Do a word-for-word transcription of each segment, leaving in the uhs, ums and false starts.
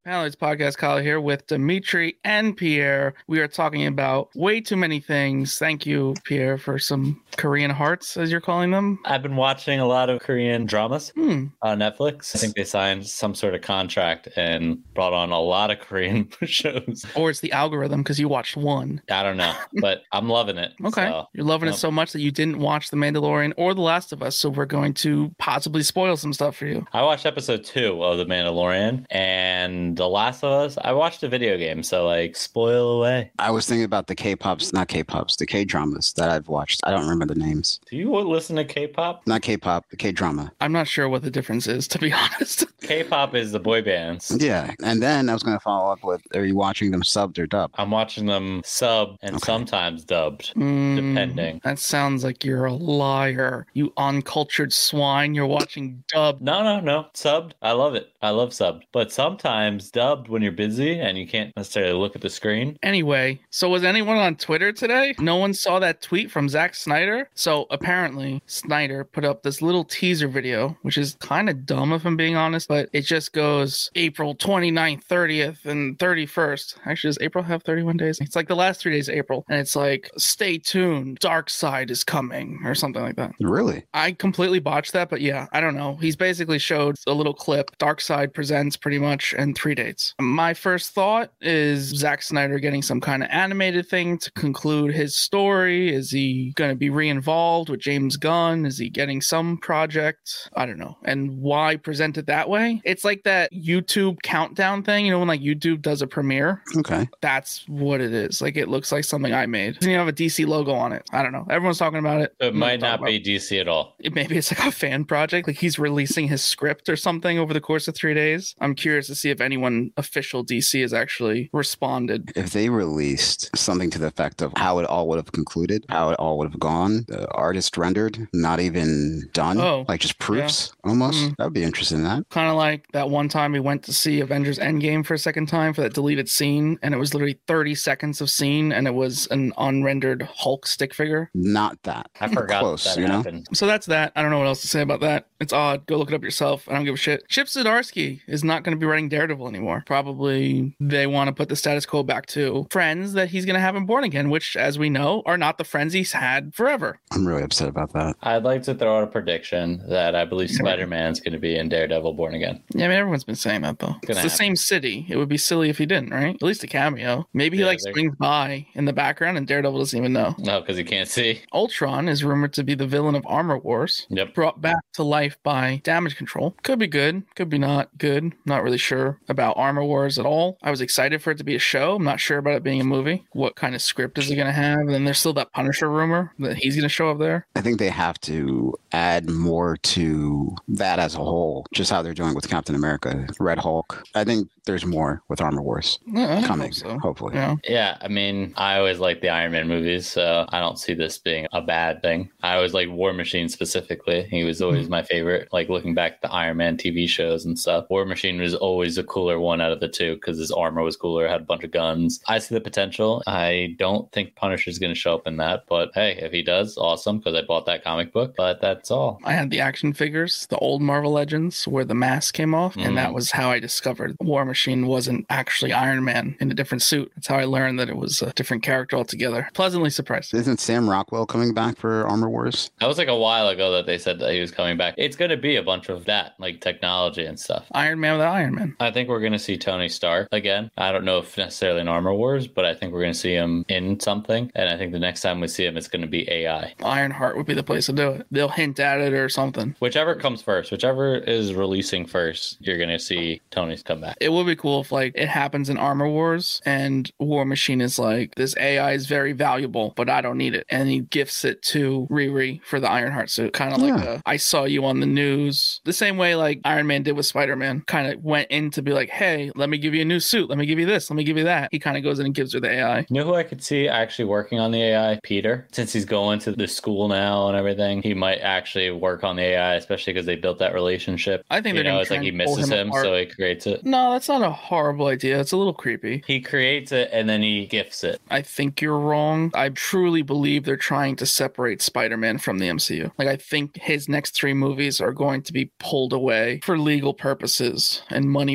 Panelists Podcast, Kyle here with Dimitri and Pierre. We are talking about way too many things. Thank you, Pierre, for some Korean hearts, as you're calling them. I've been watching a lot of Korean dramas Hmm. on Netflix. I think they signed some sort of contract and brought on a lot of Korean shows. Or it's the algorithm because you watched one. I don't know, but I'm loving it. Okay. So, You're loving um, it so much that you didn't watch The Mandalorian or The Last of Us, so we're going to possibly spoil some stuff for you. I watched episode two of The Mandalorian and The Last of Us. I watched a video game, so like spoil away. I was thinking about the K-pops, not K-pops, the K-dramas that I've watched. I don't remember the names. Do you listen to K-pop? Not K-pop, the K-drama. I'm not sure what the difference is, to be honest. K-pop is the boy bands. Yeah, and then I was going to follow up with, are you watching them subbed or dubbed? I'm watching them sub and Okay. sometimes dubbed, Mm, depending. That sounds like you're a liar. You uncultured swine. You're watching dub. No, no, no. Subbed. I love it. I love subbed. But sometimes dubbed when you're busy and you can't necessarily look at the screen. Anyway, so was anyone on Twitter today? No one saw that tweet from Zack Snyder? So apparently, Snyder put up this little teaser video, which is kind of dumb if I'm being honest, but it just goes April twenty-ninth, thirtieth, and thirty-first. Actually, does April have thirty-one days? It's like the last three days of April. And it's like, stay tuned, Dark Side is coming, or something like that. Really? I completely botched that, but yeah, I don't know. He's basically showed a little clip. Dark Side presents pretty much and three dates. My first thought is Zack Snyder getting some kind of animated thing to conclude his story. Is he going to be re-involved with James Gunn? Is he getting some project? I don't know. And why present it that way? It's like that YouTube countdown thing, you know, when like YouTube does a premiere. Okay. That's what it is. Like it looks like something I made. Doesn't even have a D C logo on it. I don't know. Everyone's talking about it. It I'm might gonna talk not be D C at all. it, maybe it's like a fan project, like he's releasing his script or something over the course of three days. I'm curious to see if anyone official D C has actually responded. If they released something to the effect of how it all would have concluded, how it all would have gone, the artist rendered, not even done, Oh, like just proofs almost, Mhm. that would be interesting in that. Kind of like that one time we went to see Avengers Endgame for a second time for that deleted scene, and it was literally thirty seconds of scene, and it was an unrendered Hulk stick figure. Not that. I forgot Close, that you know? happened. So that's that. I don't know what else to say about that. It's odd. Go look it up yourself. I don't give a shit. Chip Zdarsky is not going to be writing Daredevil anymore. Probably they want to put the status quo back to friends that he's going to have in Born Again, which, as we know, are not the friends he's had forever. I'm really upset about that. I'd like to throw out a prediction that I believe Yeah. Spider-Man's going to be in Daredevil Born Again. Yeah, I mean, everyone's been saying that, though. It's Gonna the happen. same city. It would be silly if he didn't, right? At least a cameo. Maybe he, Yeah, like, they're- swings by in the background and Daredevil doesn't even know. No, because you can't see. Ultron is rumored to be the villain of Armor Wars. Yep. Brought back to life by Damage Control. Could be good, could be not good. Not really sure about Armor Wars at all. I was excited for it to be a show. I'm not sure about it being a movie. What kind of script is he going to have? And then there's still that Punisher rumor that he's going to show up there. I think they have to add more to that as a whole, just how they're doing with Captain America, Red Hulk. I think there's more with Armor Wars Yeah, I coming, hope so. hopefully. Yeah. Yeah, I mean, I always like the Iron Man movies, so I don't see this being a bad thing. I always like War Machine specifically. He was always my favorite, like looking back at the Iron Man T V shows and stuff. War Machine was always the cooler one out of the two because his armor was cooler, had a bunch of guns. I see the potential. I don't think Punisher's going to show up in that, but hey, if he does, awesome, because I bought that comic book, but that's all. I had the action figures, the old Marvel Legends, where the mask came off, Mhm. and that was how I discovered War Machine wasn't actually Iron Man in a different suit. That's how I learned that it was a different character altogether. Pleasantly surprised. Isn't Sam Rockwell coming back for Armor Wars? That was like a while ago that they said that he was coming back. It's going to be a bunch of that, like technology and stuff. Iron Man without Iron Man. I think we're going to see Tony Stark again. I don't know if necessarily in Armor Wars, but I think we're going to see him in something. And I think the next time we see him, it's going to be A I. Ironheart would be the place to do it. They'll hint at it or something. Whichever comes first, whichever is releasing first, you're going to see Tony's come back. It would be cool if like it happens in Armor Wars and War Machine is like, this A I is very valuable, but I don't need it. And he gifts it to Riri for the Ironheart suit. Kind of like Yeah. a, I saw you on the news. The same way like Iron Man did with Spider-Man. Kind of went in to be like, hey, let me give you a new suit. Let me give you this. Let me give you that. He kind of goes in and gives her the A I. You know who I could see actually working on the A I? Peter. Since he's going to the school now and everything, he might actually work on the A I, especially because they built that relationship. I think You they're know, gonna it's try like he and pull misses him, apart. so he creates it. No, that's not a horrible idea. It's a little creepy. He creates it and then he gifts it. I think you're wrong. I truly believe they're trying to separate Spider-Man from the M C U. Like, I think his next three movies are going to be pulled away for legal purposes and money purposes.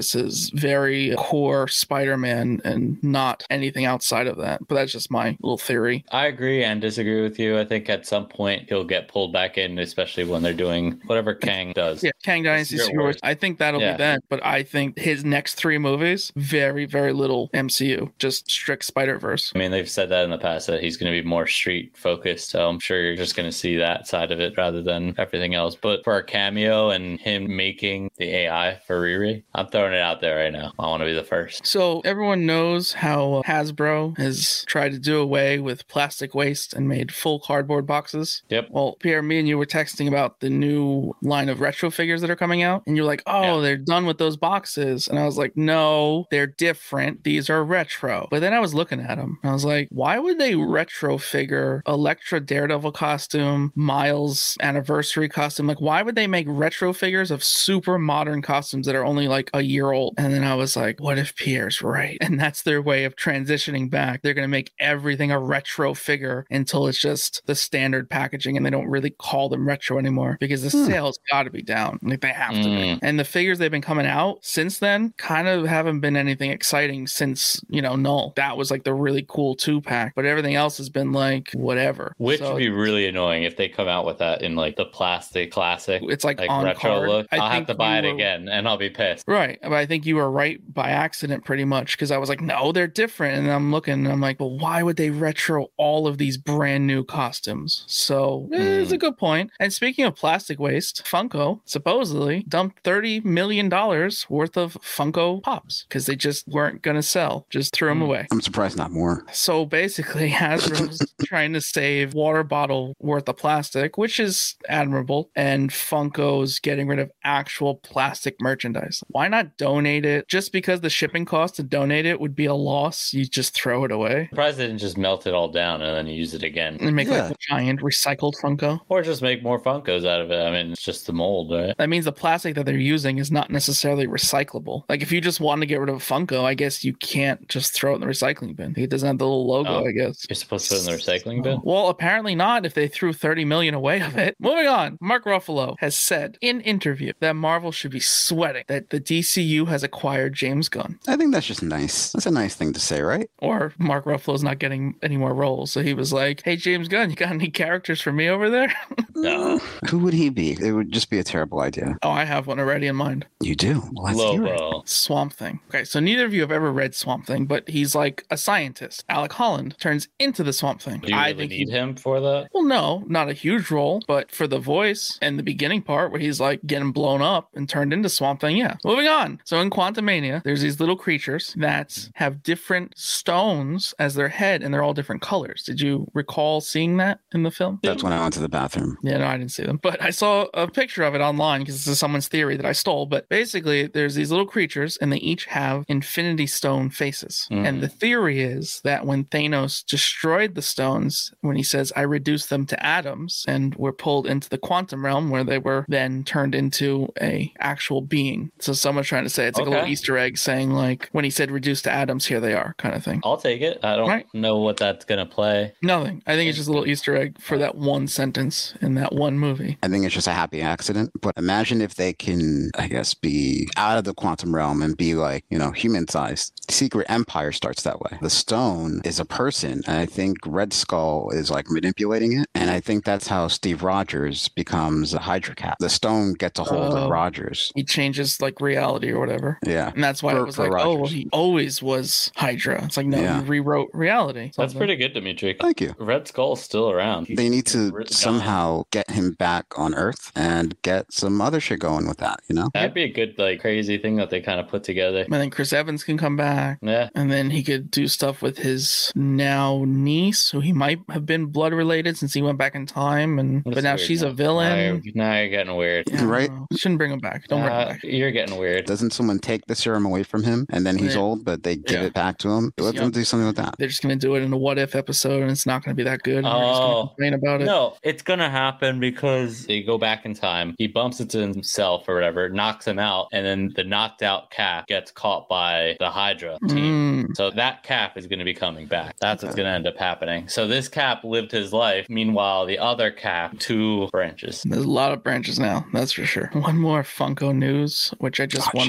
this is very core Spider-Man and not anything outside of that. But that's just my little theory. I agree and disagree with you. I think at some point he'll get pulled back in, especially when they're doing whatever Kang does. Yeah, Kang Dynasty Secret Wars. I think that'll Yeah. be that. But I think his next three movies, very, very little M C U, just strict Spider-Verse. I mean, they've said that in the past that he's going to be more street focused. So I'm sure you're just going to see that side of it rather than everything else. But for a cameo and him making the A I for Riri, I'm throwing it out there right now. I want to be the first. So everyone knows how Hasbro has tried to do away with plastic waste and made full cardboard boxes. Yep. Well, Pierre, me and you were texting about the new line of retro figures that are coming out, and you're like, oh, Yeah. they're done with those boxes. And I was like, no, they're different. These are retro. But then I was looking at them. I was like, why would they retro figure Elektra Daredevil costume, Miles anniversary costume? Like, why would they make retro figures of super modern costumes that are only like a year old? And then I was like, what if Pierre's right? And that's their way of transitioning back. They're going to make everything a retro figure until it's just the standard packaging and they don't really call them retro anymore because the Hmm. sales got to be down. Like, they have to be. Mm. And the figures they've been coming out since then kind of haven't been anything exciting since, you know, Null. That was like the really cool two pack, but everything else has been like whatever. Which So would be really annoying if they come out with that in like the plastic classic, it's like, like on retro card. look. I I'll have think to buy it you were- again and I'll be pissed. Right. But I think you were right by accident pretty much because I was like, no, they're different. And I'm looking and I'm like, well, why would they retro all of these brand new costumes? So eh, it's a good point. And speaking of plastic waste, Funko supposedly dumped thirty million dollars worth of Funko Pops because they just weren't going to sell, just threw them Hmm. away. I'm surprised not more. So basically, Hasbro's trying to save water bottle worth of plastic, which is admirable, and Funko's getting rid of actual plastic merchandise. Why not donate it? Just because the shipping cost to donate it would be a loss, you just throw it away Surprised they didn't just melt it all down and then use it again. and make Yeah. like a giant recycled Funko. Or just make more Funkos out of it. I mean, it's just the mold, right? That means the plastic that they're using is not necessarily recyclable. Like if you just want to get rid of a Funko, I guess you can't just throw it in the recycling bin. It doesn't have the little logo, Oh. I guess. You're supposed to put it in the recycling bin? Well, apparently not if they threw thirty million away of it. Moving on. Mark Ruffalo has said in interview that Marvel should be sweating that the D C U has acquired James Gunn. I think that's just nice. That's a nice thing to say, right? Or Mark Ruffalo's not getting any more roles. So he was like, hey, James Gunn, you got any characters for me over there? No. Who would he be? It would just be a terrible idea. Oh, I have one already in mind. You do? Well, let's hear it. Lobo. Swamp Thing. Okay, so neither of you have ever read Swamp Thing, but he's like a scientist. Alec Holland turns into the Swamp Thing. Do you I really think need he him for that? Well, no, not a huge role, but for the voice and the beginning part where he's like getting blown up and turned into Swamp Thing, yeah. Moving on. So in Quantumania, there's these little creatures that have different stones as their head and they're all different colors. Did you recall seeing that in the film? That's when I went to the bathroom. Yeah, no, I didn't see them. But I saw a picture of it online because this is someone's theory that I stole. But basically, there's these little creatures and they each have Infinity Stone faces. Mhm. And the theory is that when Thanos destroyed the stones, when he says, I reduced them to atoms and were pulled into the quantum realm where they were then turned into a actual being. So someone's trying to say it's like a little Okay. Easter egg saying like, when he said reduced to atoms, here they are kind of thing. I'll take it. I don't Right. know what that's going to play. Nothing. I think it's just a little Easter egg for that one sentence in that one movie. I think it's just a happy accident. But imagine if they can, I guess, be out of the quantum realm and be like, you know, human sized. Secret Empire starts that way. The stone is a person. And I think Red Skull is like manipulating it. And I think that's how Steve Rogers becomes a Hydra Cap. The stone gets a hold Oh. of Rogers. He changes like reality or whatever. Yeah. And that's why For- it was for like, oh, well, Rogers. he always was Hydra. It's like, no, Yeah. he rewrote reality. That's Something. pretty good, Dimitri. Thank you. Red Skull's still around. They need to Red Skull. somehow get him back on Earth and get some other shit going with that, you know? That'd be a good, like, crazy thing that they kind of put together. And then Chris Evans can come back. Yeah. And then he could do stuff with his now niece, who he might have been blood related since he went back in time. And That's but now weird she's now. a villain. Now you're, now you're getting weird. Yeah, I don't Right? know. Shouldn't bring him back. Don't bring him Uh, back. you're getting weird. Doesn't someone take the serum away from him and then he's Yeah. old, but they give Yeah. it back to him? Let Yeah. them do something with that. They're just going to do it in a what if episode and it's not going to be that good. And we're just going Oh. to complain about it. No, it's gonna happen because they go back in time. He bumps into himself or whatever, knocks him out, and then the knocked out Cap gets caught by the Hydra team. Mm. So that Cap is going to be coming back. That's what's going to end up happening. So this Cap lived his life. Meanwhile, the other Cap, two branches. There's a lot of branches now, that's for sure. One more Funko news, which I just Oh, want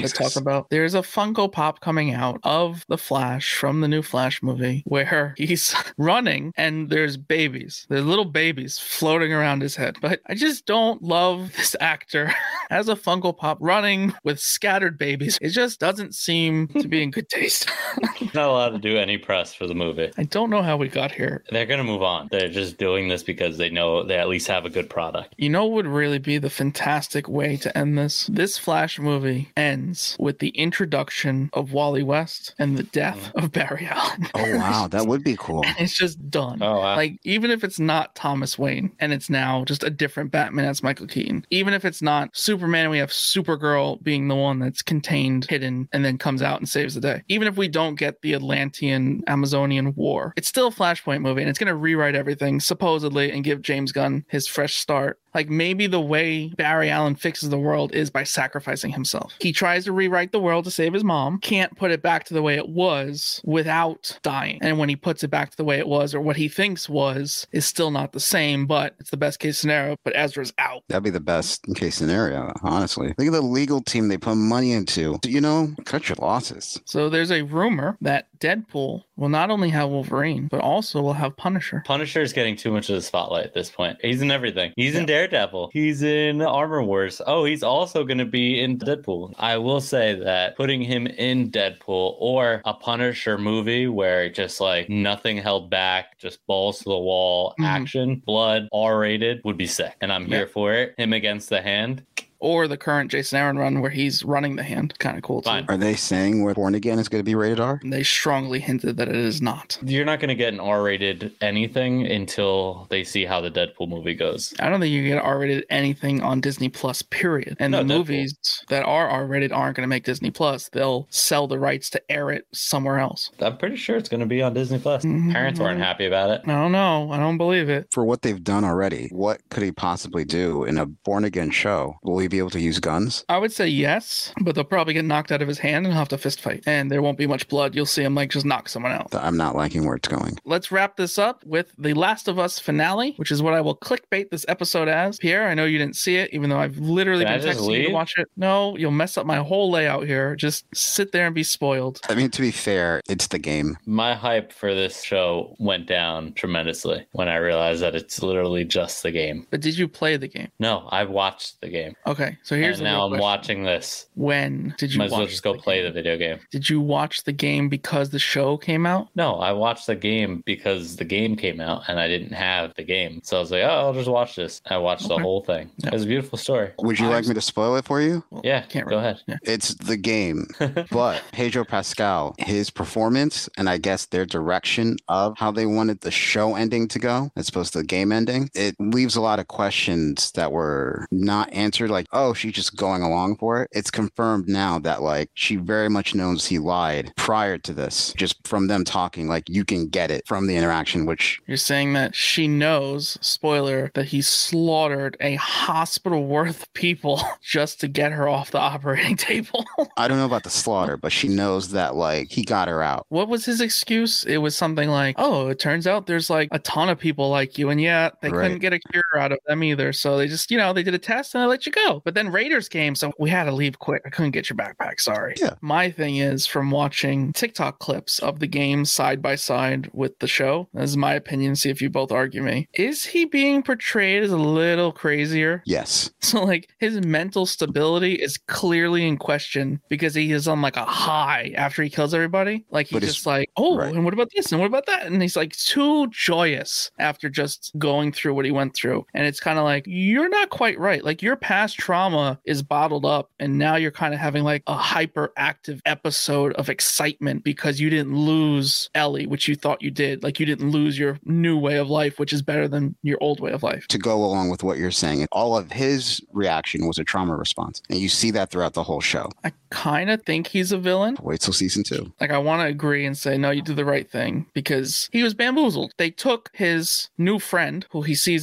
Jesus. to talk about. There's a Funko Pop coming out of the Flash from the new Flash movie where he's running and there's babies. There's little babies floating around his head. But I just don't love this actor as a Funko Pop running with scattered babies. It just doesn't seem to be in good taste. Not allowed to do any press for the movie. I don't know how we got here. They're going to move on. They're just doing this because they know they at least have a good product. You know what would really be the fantastic way to end this? This Flash movie ends with the introduction of Wally West and the death of Barry Allen. Oh, wow. That would be cool. It's just done. Oh, wow. Like, even if it's not Thomas Wayne and it's now just a different Batman as Michael Keaton, even if it's not Superman, we have Supergirl being the one that's contained, hidden, and then comes out and saves the day. Even if we don't get the Atlantean Amazonian war, it's still a Flashpoint movie and it's going to rewrite everything, supposedly, and give James Gunn his fresh start. Like, maybe the way Barry Allen fixes the world is by sacrificing himself. He tries to rewrite the world to save his mom, can't put it back to the way it was without dying. And when he puts it back to the way it was, or what he thinks was, is still not the same, but it's the best case scenario. But Ezra's out. That'd be the best case scenario, honestly. Look at the legal team they put money into. You know, cut your losses. So there's a rumor that Deadpool will not only have Wolverine, but also will have Punisher. Punisher is getting too much of the spotlight at this point. He's in everything. He's in Daredevil. He's in Armor Wars. Oh, he's also going to be in Deadpool. I will say that putting him in Deadpool or a Punisher movie where just like nothing held back, just balls to the wall, mm-hmm. action, blood, R rated would be sick. And I'm yeah. here for it. Him against the Hand. Or the current Jason Aaron run where he's running the Hand. Kind of cool, too. Fine. Are they saying where Born Again is going to be rated R? They strongly hinted that it is not. You're not going to get an R-rated anything until they see how the Deadpool movie goes. I don't think you get R-rated anything on Disney Plus, period. And no, the Deadpool. Movies that are R-rated aren't going to make Disney Plus. They'll sell the rights to air it somewhere else. I'm pretty sure it's going to be on Disney Plus. Mm-hmm. Parents weren't happy about it. I don't know. I don't believe it. For what they've done already, what could he possibly do in a Born Again show? Will he be able to use guns? I would say yes, but they'll probably get knocked out of his hand and have to fist fight. And there won't be much blood. You'll see him like just knock someone out. I'm not liking where it's going. Let's wrap this up with The Last of Us finale, which is what I will clickbait this episode as. Pierre, I know you didn't see it, even though I've literally Can been texting you to watch it. No, you'll mess up my whole layout here. Just sit there and be spoiled. I mean, to be fair, it's the game. My hype for this show went down tremendously when I realized that it's literally just the game. But did you play the game? No, I watched the game. Okay, so here's and the now I'm question. watching this. When did you Might as watch well just go the play game? the video game. Did you watch the game because the show came out? No, I watched the game because the game came out and I didn't have the game. So I was like, oh, I'll just watch this. I watched Okay. the whole thing. Yeah. It was a beautiful story. Would you like me to spoil it for you? Well, Yeah, can't go really- ahead. Yeah. It's the game. But Pedro Pascal, his performance, and I guess their direction of how they wanted the show ending to go, as opposed to the game ending, it leaves a lot of questions that were not answered. Like, oh, she's just going along for it. It's confirmed now that, like, she very much knows he lied prior to this, just from them talking. Like, you can get it from the interaction, which You're saying that she knows, spoiler, that he slaughtered a hospital worth of people just to get her off the operating table. I don't know about the slaughter, but she knows that, like, he got her out. What was his excuse? It was something like, oh, it turns out there's like a ton of people like you. And yeah, they Right. couldn't get a cure out of them either. So they just, you know, they did a test and they let you go. But then Raiders came. So we had to leave quick. I couldn't get your backpack. Sorry. Yeah. My thing is from watching TikTok clips of the game side by side with the show. This is my opinion. See if you both argue me. Is he being portrayed as a little crazier? Yes. So like his mental stability is clearly in question because he is on like a high after he kills everybody. Like he's But it's- just like, oh, right. and what about this? And what about that? And he's like too joyous after just going through what he went through. And it's kind of like, you're not quite right. Like your past trauma is bottled up. And now you're kind of having like a hyperactive episode of excitement because you didn't lose Ellie, which you thought you did. Like you didn't lose your new way of life, which is better than your old way of life. To go along with what you're saying, all of his reaction was a trauma response. And you see that throughout the whole show. I kind of think he's a villain. Wait till season two. Like, I want to agree and say, no, you did the right thing because he was bamboozled. They took his new friend, who he sees as a daughter,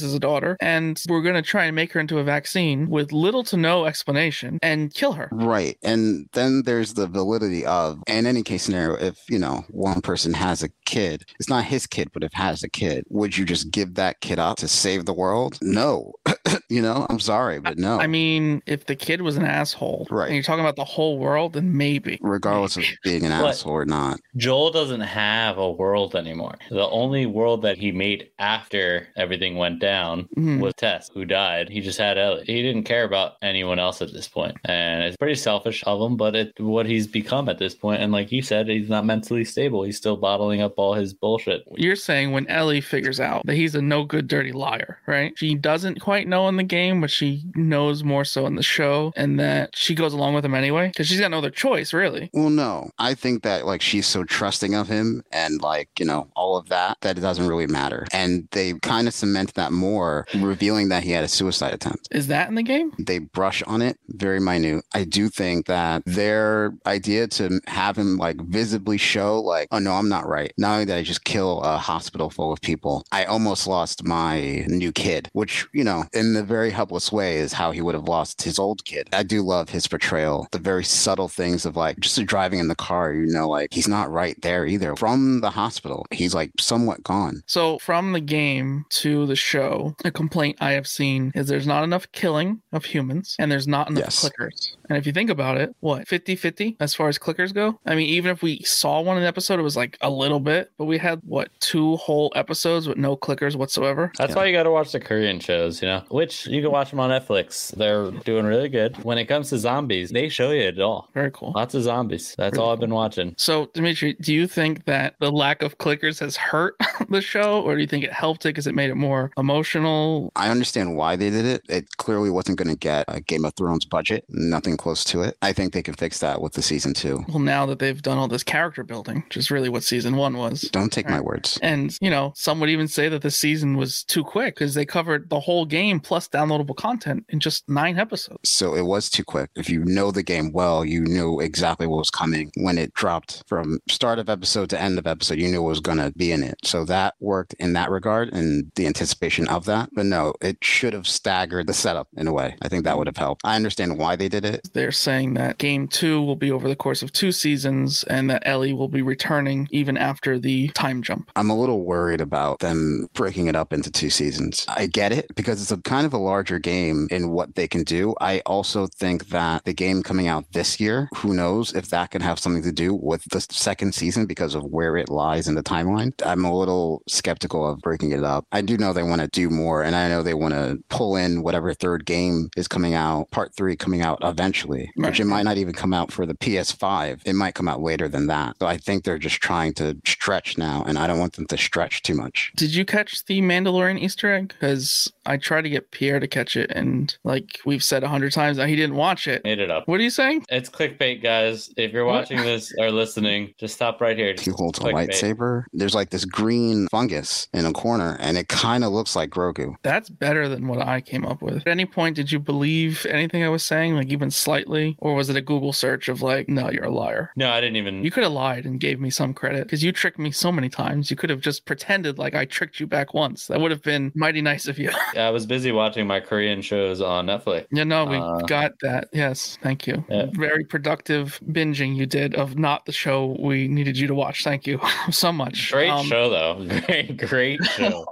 daughter, and we're going to try and make her into a vaccine with little to no explanation and kill her. Right. And then there's the validity of, in any case scenario, if, you know, one person has a kid, it's not his kid, but if has a kid, would you just give that kid up to save the world? No. You know, I'm sorry, but no. I mean, if the kid was an asshole, right, and you're talking about the whole world, then maybe. Regardless maybe. of being an but asshole or not. Joel doesn't have a world anymore. The only world that he made after everything went down mm-hmm. was Tess, who died. He just had Ellie. He didn't care about anyone else at this point. And it's pretty selfish of him, but it's what he's become at this point. And like you said, he's not mentally stable. He's still bottling up all his bullshit. You're saying when Ellie figures out that he's a no good, dirty liar, right? She doesn't quite know in the game, but she knows more so in the show, and that she goes along with him anyway because she's got no other choice, really. Well, no, I think that like she's so trusting of him and like, you know, all of that, that it doesn't really matter. And they kind of cement that more, revealing that he had a suicide attempt. Is that in the game? They brush on it, very minute. I do think that their idea to have him like visibly show like, oh no, I'm not right. Not only did I just kill a hospital full of people, I almost lost my new kid, which, you know, in the very helpless way is how he would have lost his old kid. I do love his portrayal, the very subtle things of like just driving in the car, you know, like he's not right there either. From the hospital, he's like somewhat gone. So from the game to the show, a complaint I have seen is there's not enough killing of humans and there's not enough yes. clickers. And if you think about it, what, fifty-fifty as far as clickers go? I mean, even if we saw one in the episode, it was like a little bit, but we had, what, two whole episodes with no clickers whatsoever? That's yeah. why you got to watch the Korean shows, you know, which you can watch them on Netflix. They're doing really good. When it comes to zombies, they show you it all. Very cool. Lots of zombies. That's really all I've been watching. So, Dimitri, do you think that the lack of clickers has hurt the show, or do you think it helped it because it made it more emotional? I understand why they did it. It clearly wasn't going to get a Game of Thrones budget. Nothing close to it. I think they can fix that with the season two. Well, now that they've done all this character building, which is really what season one was. Don't take right? my words. And, you know, some would even say that the season was too quick because they covered the whole game plus downloadable content in just nine episodes. So it was too quick. If you know the game well, you knew exactly what was coming when it dropped from start of episode to end of episode. You knew what was going to be in it. So that worked in that regard and the anticipation of that. But no, it should have staggered the setup in a way. I think that would have helped. I understand why they did it. They're saying that game two will be over the course of two seasons and that Ellie will be returning even after the time jump. I'm a little worried about them breaking it up into two seasons. I get it because it's a kind of a larger game in what they can do. I also think that the game coming out this year, who knows if that can have something to do with the second season because of where it lies in the timeline. I'm a little skeptical of breaking it up. I do know they want to do more, and I know they want to pull in whatever third game is coming out, part three coming out eventually, right. which it might not even come out for the P S five. It might come out later than that. So I think they're just trying to stretch now, and I don't want them to stretch too much. Did you catch the Mandalorian Easter egg? Because I tried to get Pierre to catch it, and like we've said a hundred times, he didn't watch it. Made it up. What are you saying? It's clickbait, guys. If you're watching what? this or listening, just stop right here. He holds a lightsaber. There's like this green fungus in a corner, and it kind of looks like Grogu. That's better than what I came up with. At any point, did you believe anything I was saying, like even slightly? Or was it a Google search of like, no, you're a liar? No, I didn't even. You could have lied and gave me some credit because you tricked me so many times. You could have just pretended like I tricked you back once. That would have been mighty nice of you. Yeah, I was busy watching my Korean shows on Netflix. Yeah, no, we uh, got that. Yes, thank you. Yeah. Very productive binging you did of not the show we needed you to watch. Thank you so much. Great um, show, though. Great, great show.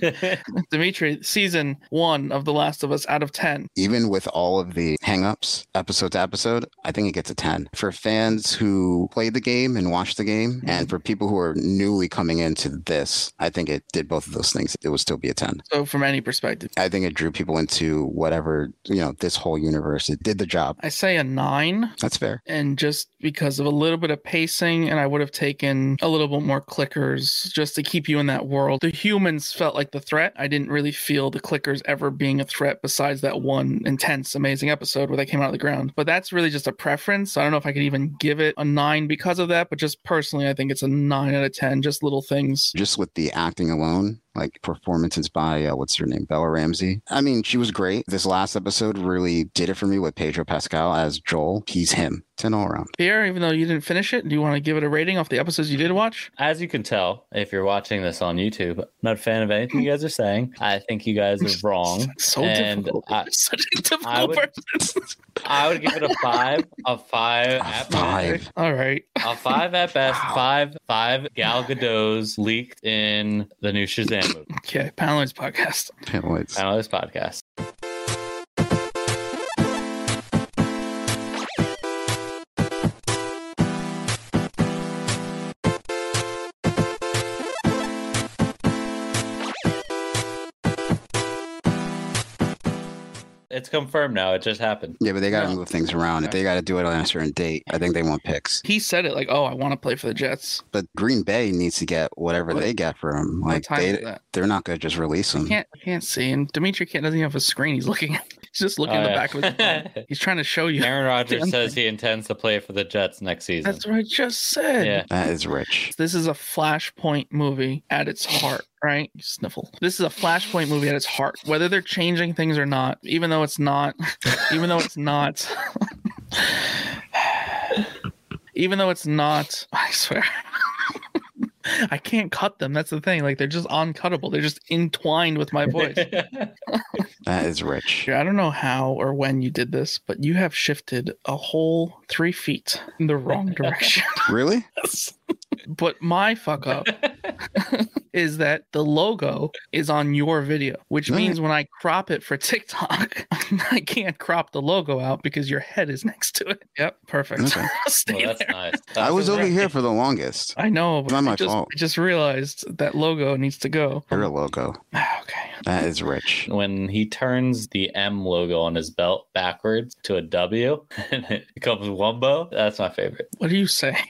Dimitri, season one of The Last of Us out of ten. Even with all of the hangups, episode to episode, I think it gets a ten. For fans who played the game and watched the game, mm-hmm. and for people who are newly coming into this, I think it did both of those things. It would still be a ten. So from any perspective? I think it drew people into whatever, you know, this whole universe. It did the job. I say a nine. That's fair. And just because of a little bit of pacing, and I would have taken a little bit more clickers just to keep you in that world. The humans felt like the threat. I didn't really feel the clickers ever being a threat besides that one intense, amazing episode where they came out of the ground. But that's really just a preference. I don't know if I could even give it a nine because of that, but just personally, I think it's a nine out of ten, just little things. Just with the acting alone, like performances by uh, what's her name, Bella Ramsey. I mean, she was great. This last episode really did it for me with Pedro Pascal as Joel. He's him. ten all around. Pierre, even though you didn't finish it, do you want to give it a rating off the episodes you did watch? As you can tell, if you're watching this on YouTube, I'm not a fan of anything you guys are saying. I think you guys are wrong. So and difficult. I, Such a difficult I would, person. I would give it a five. A five A at five. best. All right. A five at best. Wow. Five. Five Gal Gadot's leaked in the new Shazam movie. Okay. Panelists podcast. Panelists. I know this podcast. It's confirmed now. It just happened. Yeah, but they got to No. move things around. If they got to do it on a certain date, I think they want picks. He said it like, "Oh, I want to play for the Jets." But Green Bay needs to get whatever What- they get for him. What Like time they, is that? they're not going to just release I him. can't, I can't see. And Dimitri can't doesn't even have a screen. He's looking. He's just looking Oh, at the yeah. back of his phone. He's trying to show you. Aaron Rodgers Damn says thing. he intends to play for the Jets next season. That's what I just said. Yeah. That is rich. This is a Flashpoint movie at its heart, right? You sniffle. This is a Flashpoint movie at its heart. Whether they're changing things or not, even though it's not, even though it's not, even though it's not, I swear. I can't cut them. That's the thing. Like they're just uncuttable. They're just entwined with my voice. That is rich. I don't know how or when you did this, but you have shifted a whole three feet in the wrong direction. Really? But my fuck up is that the logo is on your video, which Right. means when I crop it for TikTok, I can't crop the logo out because your head is next to it. Yep, perfect. Okay. Stay Well, that's there. nice. I was over That's here for the longest. I know, but Not my I just, fault. I just realized that logo needs to go. You're a logo. Okay. That is rich. when he turns the M logo on his belt backwards to a W and it becomes Wumbo. That's my favorite. What do you say?